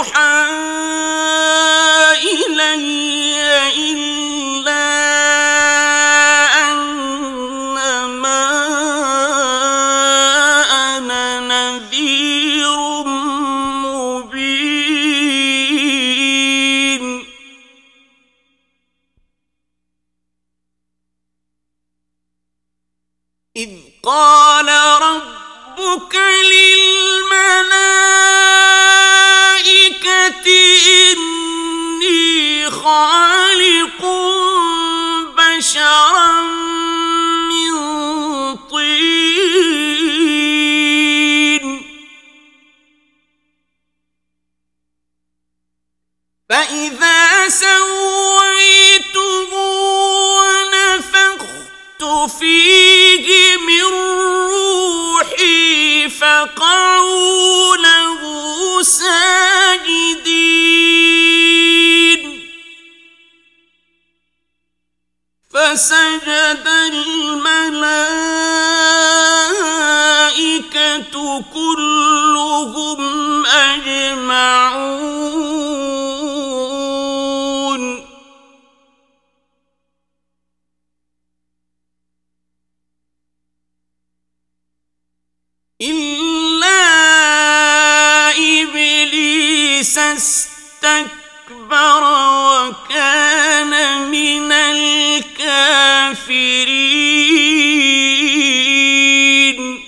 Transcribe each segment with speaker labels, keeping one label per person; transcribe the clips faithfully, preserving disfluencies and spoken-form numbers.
Speaker 1: يوحى إلي إلا أنما أنا نذير مبين إذ قال ربك للملائكة إني خالق بشرا من طين فإذا سويته ونفخت فيه من روحي فقعوا له ساجدين فسجد الملائكة كلهم أجمعون إلا إبليس استكبر وكان من الكافرين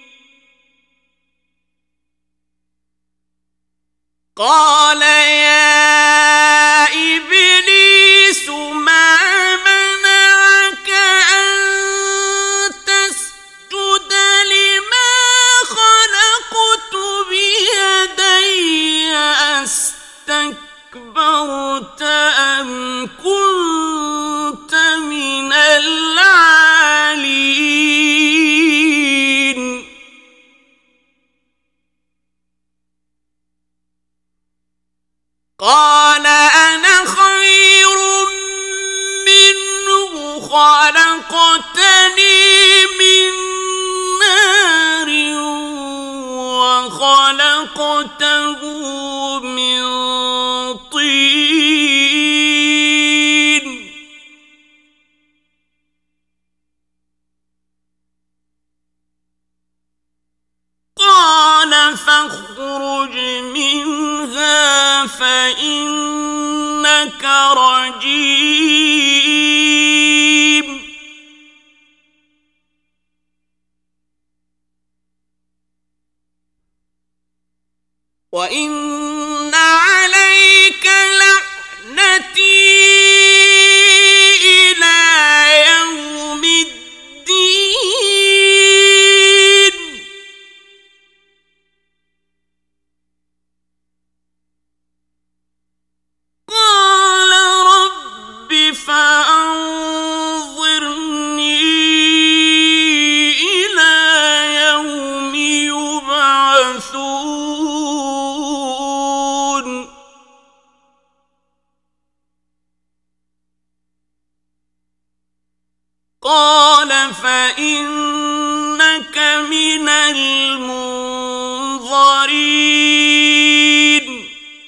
Speaker 1: قال يا إبليس ما منعك أن تسجد لما خلقت بيدي أستكبرت أم كنت من العالين قال أنا خير منه خلقتني من نار وخلقته من طين قال فاخرج منها فإنك رجيم وإن عليك لعنتي إلى يوم الدين قال رب فأنظرني إلى يوم يبعثون قال فإنك من المنظرين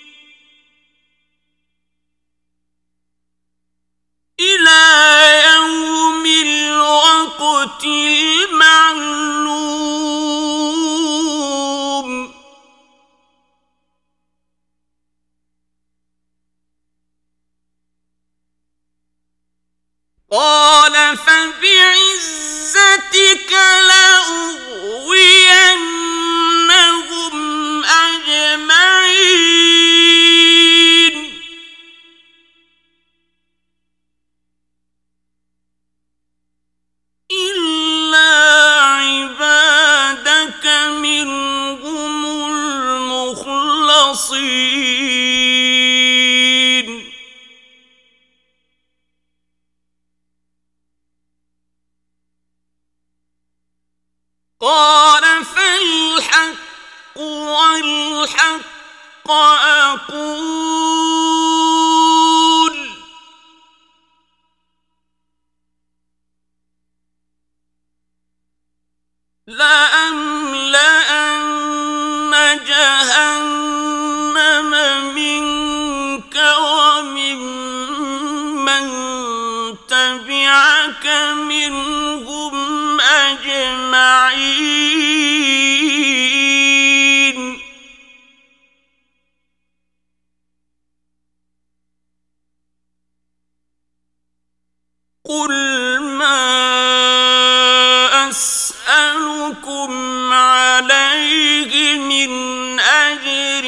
Speaker 1: إلى يوم الوقت المعلوم قال فبعزتك لأغوينهم أجمعين إلا عبادك منهم المخلصين قال فالحق والحق أقول لأملأن جهنم من أجر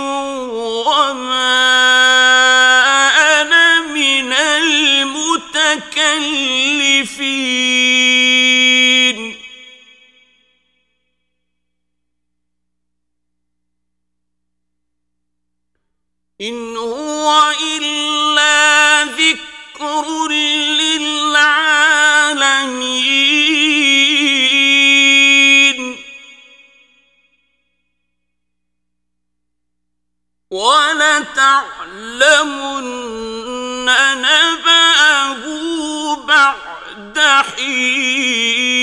Speaker 1: وما أنا من المتكلفين إن هو إلا ذكر للعالمين ولتعلمن نبأه بعد حين